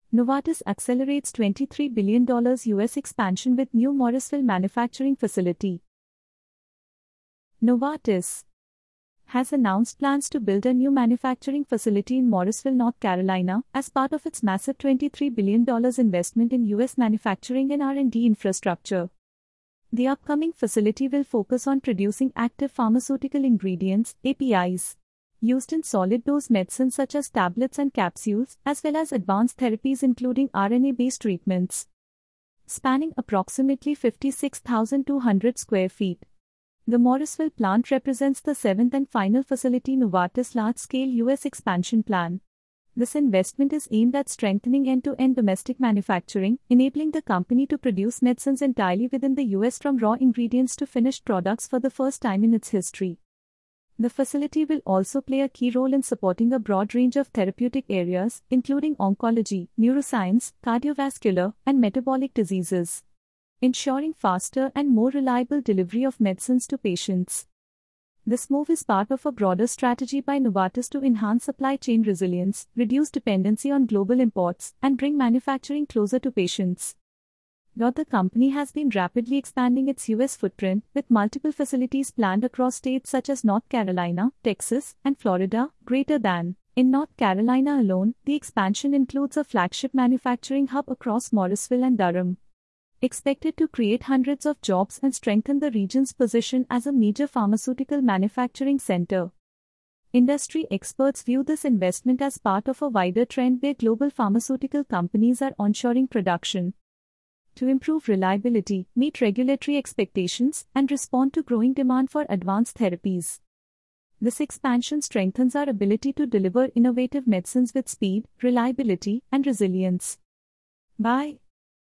Novartis accelerates $23 billion U.S. expansion with new Morrisville manufacturing facility. Novartis has announced plans to build a new manufacturing facility in Morrisville, North Carolina, as part of its massive $23 billion investment in U.S. manufacturing and R&D infrastructure. The upcoming facility will focus on producing active pharmaceutical ingredients, APIs, used in solid-dose medicines such as tablets and capsules, as well as advanced therapies including RNA-based treatments. Spanning approximately 56,200 square feet, the Morrisville plant represents the seventh and final facility Novartis' large-scale U.S. expansion plan. This investment is aimed at strengthening end-to-end domestic manufacturing, enabling the company to produce medicines entirely within the U.S. from raw ingredients to finished products for the first time in its history. The facility will also play a key role in supporting a broad range of therapeutic areas, including oncology, neuroscience, cardiovascular, and metabolic diseases, ensuring faster and more reliable delivery of medicines to patients. This move is part of a broader strategy by Novartis to enhance supply chain resilience, reduce dependency on global imports, and bring manufacturing closer to patients. The company has been rapidly expanding its U.S. footprint, with multiple facilities planned across states such as North Carolina, Texas, and Florida. In North Carolina alone, the expansion includes a flagship manufacturing hub across Morrisville and Durham, expected to create hundreds of jobs and strengthen the region's position as a major pharmaceutical manufacturing center. Industry experts view this investment as part of a wider trend where global pharmaceutical companies are onshoring production to improve reliability, meet regulatory expectations, and respond to growing demand for advanced therapies. This expansion strengthens our ability to deliver innovative medicines with speed, reliability, and resilience. By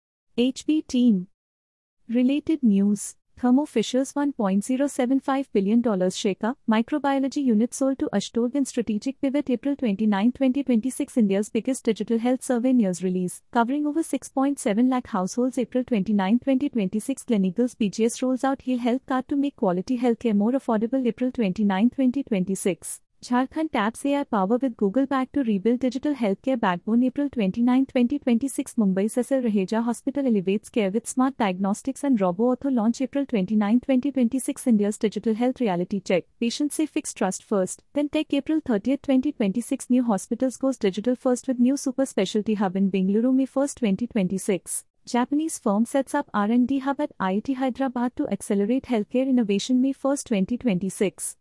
HB Team. Related news: Thermo Fisher's $1.075 billion Sheka microbiology unit sold to Ashdod in strategic pivot April 29, 2026. India's biggest digital health survey news release, covering over 6.7 lakh households. April 29, 2026. Gleneagles BGS rolls out Heal Health Card to make quality healthcare more affordable. April 29, 2026. Jharkhand taps AI power with Google back to rebuild digital healthcare backbone. April 29, 2026. Mumbai Cecil Raheja Hospital elevates care with smart diagnostics and robo-ortho launch. April 29, 2026. India's digital health reality check. Patients say fix trust first, then tech. April 30, 2026. New hospitals goes digital first with new super specialty hub in Bengaluru. May 1, 2026. Japanese firm sets up R&D hub at IIT Hyderabad to accelerate healthcare innovation. May 1, 2026.